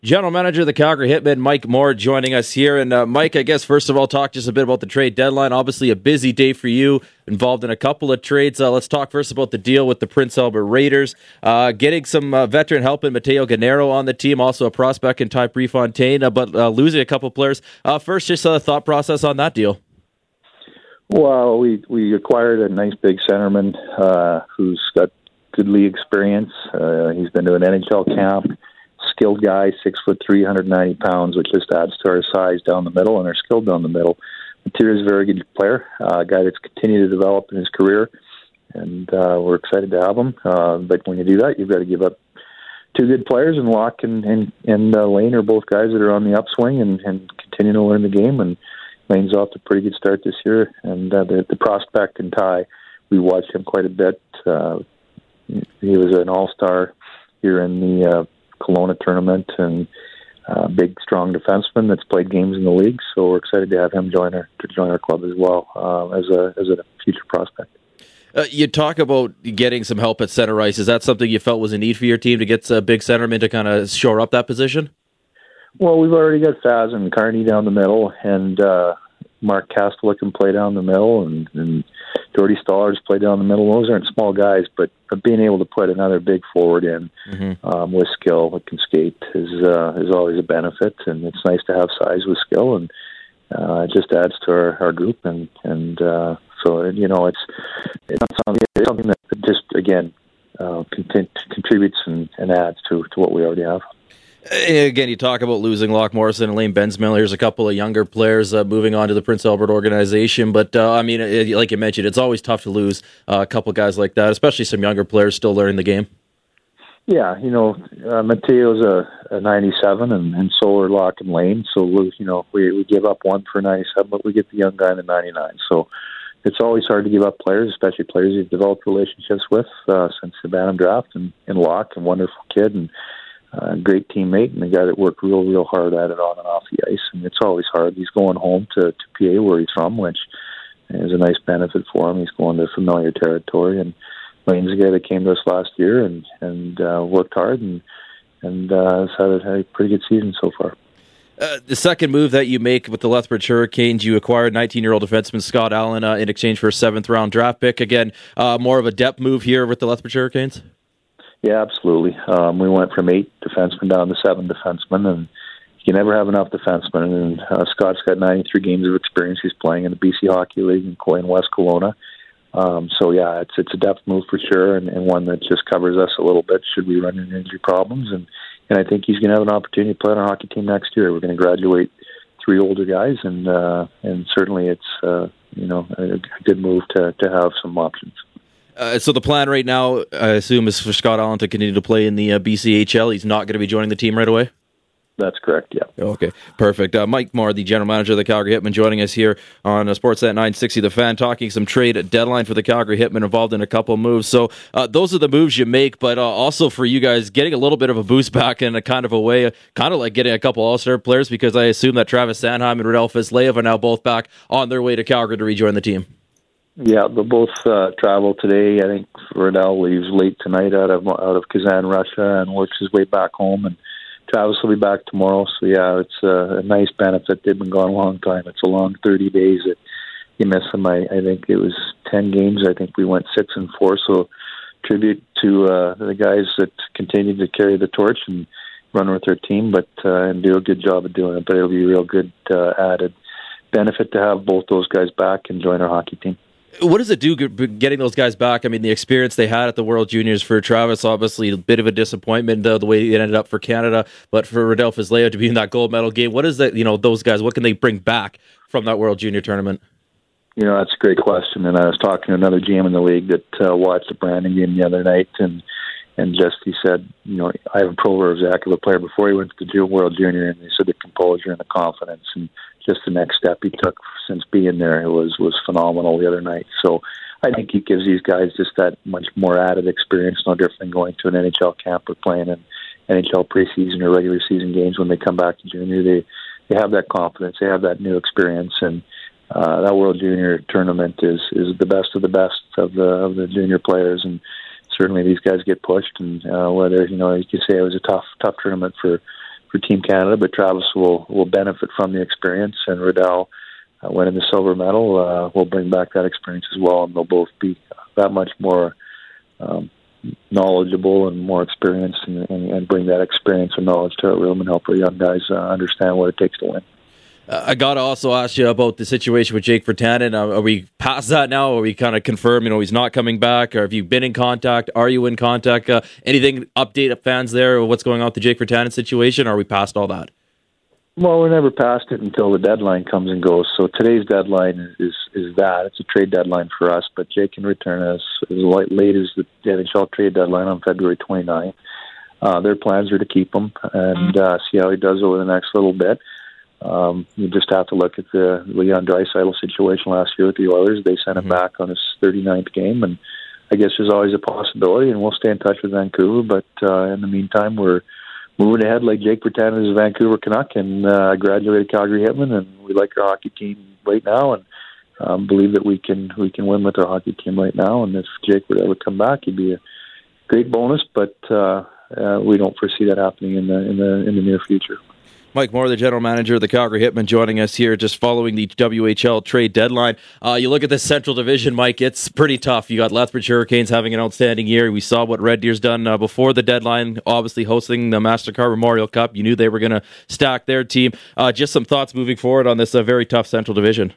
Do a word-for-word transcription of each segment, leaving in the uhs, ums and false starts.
General Manager of the Calgary Hitmen, Mike Moore, joining us here. And uh, Mike, I guess first of all, talk just a bit about the trade deadline. Obviously a busy day for you, involved in a couple of trades. Uh, let's talk first about the deal with the Prince Albert Raiders. Uh, getting some uh, veteran help in Matteo Gennaro on the team, also a prospect in Ty Prefontaine, uh, but uh, losing a couple players. Uh, first, just a thought process on that deal. Well, we, we acquired a nice big centerman uh, who's got good league experience. Uh, he's been to an N H L camp. Skilled guy, six foot three, one hundred ninety pounds, which just adds to our size down the middle and our skill down the middle. Material's a very good player, uh, a guy that's continued to develop in his career, and uh, we're excited to have him. Uh, but when you do that, you've got to give up two good players, and Locke and and, and uh, Lane are both guys that are on the upswing and, and continue to learn the game. And Lane's off to a pretty good start this year, and uh, the, the prospect and Ty, we watched him quite a bit. Uh, he was an all-star here in the uh, Kelowna tournament, and uh, big, strong defenseman that's played games in the league. So we're excited to have him join our to join our club as well uh, as a as a future prospect. Uh, you talk about getting some help at center ice. Is that something you felt was a need for your team to get a big centerman to kind of shore up that position? Well, we've already got Faz and Carney down the middle, and uh, Mark Kastelic can play down the middle, and, and Jordy Stallers play down the middle. Those aren't small guys, but, but being able to put another big forward in mm-hmm. um, with skill that can skate is uh, is always a benefit, and it's nice to have size with skill, and uh, it just adds to our, our group, and and uh, so you know it's it's not something, it's something that just again uh, cont- contributes and, and adds to, to what we already have. Again, you talk about losing Locke Morrison and Lane Bensmill. Here's a couple of younger players uh, moving on to the Prince Albert organization. But, uh, I mean, it, like you mentioned, it's always tough to lose uh, a couple guys like that, especially some younger players still learning the game. Yeah, you know, uh, Mateo's a, a ninety-seven, and, and so are Locke and Lane. So, we, you know, we, we give up one for ninety-seven, but we get the young guy in the ninety-nine. So it's always hard to give up players, especially players you've developed relationships with uh, since the Bantam draft, and, and Locke, a wonderful kid, and a uh, great teammate, and a guy that worked real, real hard at it on and off the ice. And it's always hard. He's going home to, to P A, where he's from, which is a nice benefit for him. He's going to familiar territory. And Lane's a guy that came to us last year and and uh, worked hard, and and uh, has had a, had a pretty good season so far. Uh, the second move that you make with the Lethbridge Hurricanes, you acquired nineteen-year-old defenseman Scott Allen uh, in exchange for a seventh-round draft pick. Again, uh, more of a depth move here with the Lethbridge Hurricanes? Yeah, absolutely. Um, we went from eight defensemen down to seven defensemen, and you never have enough defensemen. And uh, Scott's got ninety-three games of experience. He's playing in the B C Hockey League in in West Kelowna. Um, so, yeah, it's it's a depth move for sure, and, and one that just covers us a little bit should we run into injury problems. And, and I think he's going to have an opportunity to play on our hockey team next year. We're going to graduate three older guys, and uh, and certainly it's uh, you know a, a good move to, to have some options. Uh, so the plan right now, I assume, is for Scott Allen to continue to play in the uh, B C H L. He's not going to be joining the team right away? That's correct, yeah. Okay, perfect. Uh, Mike Moore, the general manager of the Calgary Hitmen, joining us here on uh, Sportsnet nine sixty The Fan, talking some trade deadline for the Calgary Hitmen, involved in a couple moves. So uh, those are the moves you make, but uh, also for you guys, getting a little bit of a boost back in a kind of a way, kind of like getting a couple all-star players, because I assume that Travis Sanheim and Rodolphus Lev are now both back on their way to Calgary to rejoin the team. Yeah, they'll both uh, travel today. I think Riddell leaves late tonight out of out of Kazan, Russia, and works his way back home. And Travis will be back tomorrow. So yeah, it's a, a nice benefit. They've been gone a long time. It's a long thirty days that you miss them. I, I think it was ten games. I think we went six and four. So tribute to uh, the guys that continue to carry the torch and run with their team, but uh, and do a good job of doing it. But it'll be a real good uh, added benefit to have both those guys back and join our hockey team. What does it do getting those guys back? I mean, the experience they had at the World Juniors for Travis, obviously a bit of a disappointment uh, the way it ended up for Canada, but for Rodolphus Lev to be in that gold medal game, what is that? You know, those guys, what can they bring back from that World Junior tournament? You know, that's a great question. And I was talking to another G M in the league that uh, watched the Brandon game the other night, and and just he said, you know, Ivan Provorov was a heck of a player before he went to the World Junior, and he said the composure and the confidence and just the next step he took since being there was was phenomenal the other night. So I think he gives these guys just that much more added experience, no different than going to an N H L camp or playing in N H L preseason or regular season games. When they come back to junior, they they have that confidence, they have that new experience, and uh, that World Junior tournament is is the best of the best of the of the junior players, and certainly these guys get pushed. And uh, whether you know you could say it was a tough tough tournament for. for Team Canada, but Travis will will benefit from the experience, and Riddell, uh, winning the silver medal, uh, will bring back that experience as well, and they'll both be that much more um, knowledgeable and more experienced, and, and, and bring that experience and knowledge to our room and help our young guys uh, understand what it takes to win. Uh, I got to also ask you about the situation with Jake Virtanen. Uh, are we past that now? Are we kind of confirmed, you know, he's not coming back? Or have you been in contact? Are you in contact? Uh, anything update fans there or what's going on with the Jake Virtanen situation? Or are we past all that? Well, we're never past it until the deadline comes and goes. So today's deadline is is that. It's a trade deadline for us, but Jake can return as, as late as the N H L trade deadline on February twenty-ninth. Uh, their plans are to keep him and uh, see how he does over the next little bit. Um, you just have to look at the Leon Draisaitl situation last year with the Oilers. They sent him mm-hmm. back on his thirty-ninth game, and I guess there's always a possibility, and we'll stay in touch with Vancouver. But uh, in the meantime, we're moving ahead like Jake Virtanen is a Vancouver Canuck and uh, graduated Calgary Hitmen, and we like our hockey team right now, and um, believe that we can we can win with our hockey team right now. And if Jake would ever come back, he'd be a great bonus, but uh, uh, we don't foresee that happening in the in the in the near future. Mike Moore, the general manager of the Calgary Hitmen, joining us here just following the W H L trade deadline. Uh, you look at this Central Division, Mike, it's pretty tough. You got Lethbridge Hurricanes having an outstanding year. We saw what Red Deer's done uh, before the deadline, obviously hosting the MasterCard Memorial Cup. You knew they were going to stack their team. Uh, just some thoughts moving forward on this uh, very tough Central Division.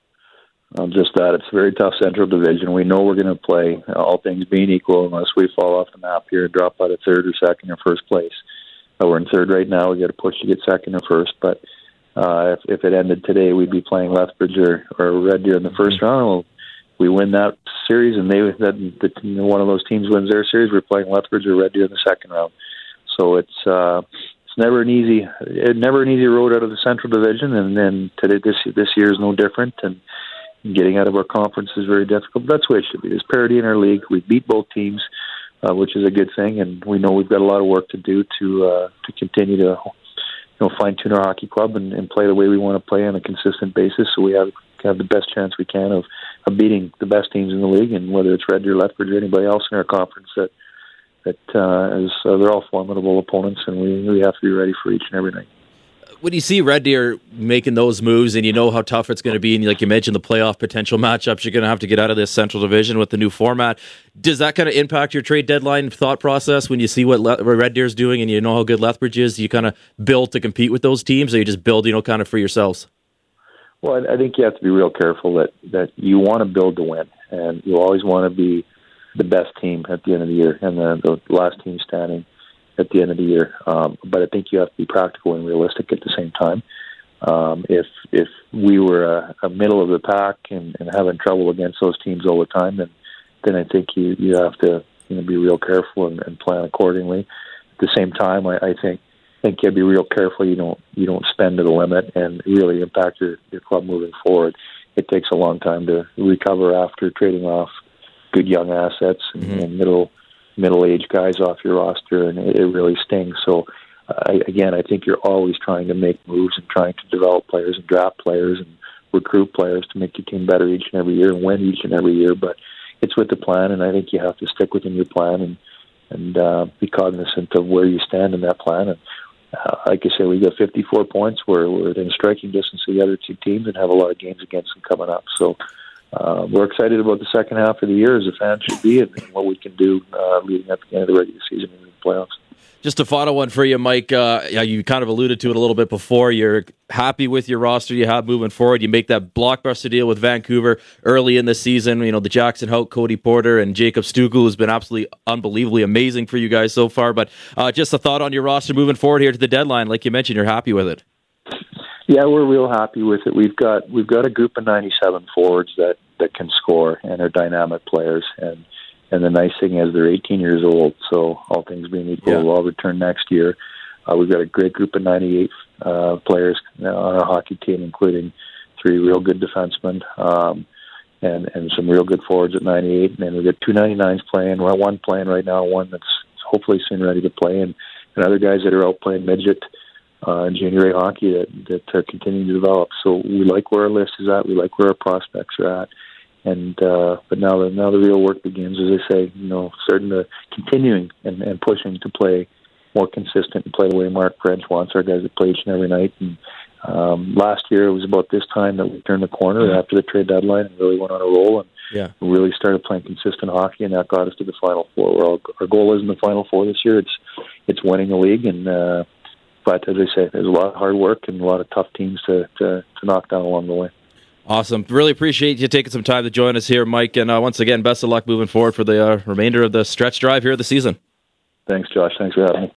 Well, just that. It's a very tough Central Division. We know we're going to play, uh, all things being equal, unless we fall off the map here and drop out of third or second or first place. We're in third right now. We got to push to get second or first. But uh, if, if it ended today, we'd be playing Lethbridge or, or Red Deer in the first round. Well, we win that series, and they that the, one of those teams wins their series. We're playing Lethbridge or Red Deer in the second round. So it's uh, it's never an easy it never an easy road out of the Central Division, and then today this this year is no different. And getting out of our conference is very difficult. But that's the way it should be. There's parity in our league. We beat both teams. Uh, which is a good thing, and we know we've got a lot of work to do to uh, to continue to you know fine tune our hockey club and, and play the way we want to play on a consistent basis, so we have have the best chance we can of, of beating the best teams in the league, and whether it's Red Deer, Lethbridge, or anybody else in our conference, that that uh, is uh, they're all formidable opponents, and we we have to be ready for each and every night. When you see Red Deer making those moves and you know how tough it's going to be, and like you mentioned, the playoff potential matchups you're going to have to get out of this Central Division with the new format, does that kind of impact your trade deadline thought process when you see what, Le- what Red Deer's doing and you know how good Lethbridge is? Do you kind of build to compete with those teams, or you just build, you know, kind of for yourselves? Well, I think you have to be real careful that, that you want to build to win, and you always want to be the best team at the end of the year and the, the last team standing at the end of the year. Um, but I think you have to be practical and realistic at the same time. Um, if if we were a, a middle of the pack and, and having trouble against those teams all the time, then then I think you, you have to you know be real careful and, and plan accordingly. At the same time, I, I think I think you have to be real careful. You don't you don't spend to the limit and really impact your, your club moving forward. It takes a long time to recover after trading off good young assets and, mm-hmm. and middle. middle-aged guys off your roster, and it, it really stings. So, uh, again, I think you're always trying to make moves and trying to develop players and draft players and recruit players to make your team better each and every year and win each and every year. But it's with the plan, and I think you have to stick within your plan and and uh, be cognizant of where you stand in that plan. And uh, like I said, we got fifty-four points. We're, we're within striking distance of the other two teams and have a lot of games against them coming up. So, Uh, we're excited about the second half of the year, as a fan should be, and, and what we can do uh, leading up to the end of the regular season and the playoffs. Just a final one for you, Mike. Uh, yeah, you kind of alluded to it a little bit before. You're happy with your roster you have moving forward. You make that blockbuster deal with Vancouver early in the season. You know, the Jackson Hout, Cody Porter, and Jacob Stugel has been absolutely unbelievably amazing for you guys so far. But uh, just a thought on your roster moving forward here to the deadline. Like you mentioned, you're happy with it. Yeah, we're real happy with it. We've got we've got a group of ninety-seven forwards that, that can score and are dynamic players. And and the nice thing is they're eighteen years old, so all things being equal, yeah. we'll all return next year. Uh, we've got a great group of ninety-eight uh, players on our hockey team, including three real good defensemen um, and and some real good forwards at ninety-eight. And then we've got two ninety-nines playing. We're one playing right now, one that's hopefully soon ready to play, and, and other guys that are out playing midget Uh, and junior A hockey that, that are continuing to develop. So we like where our list is at. We like where our prospects are at. And uh, but now the now the real work begins, as I say. You know, starting to continuing and, and pushing to play more consistent and play the way Mark French wants our guys to play each and every night. And um, last year it was about this time that we turned the corner yeah. after the trade deadline and really went on a roll and yeah. really started playing consistent hockey, and that got us to the Final Four. Where our goal is in the Final Four this year. It's it's winning the league, and uh, but as I say, there's a lot of hard work and a lot of tough teams to to, to knock down along the way. Awesome. Really appreciate you taking some time to join us here, Mike. And uh, once again, best of luck moving forward for the uh, remainder of the stretch drive here of the season. Thanks, Josh. Thanks for having me.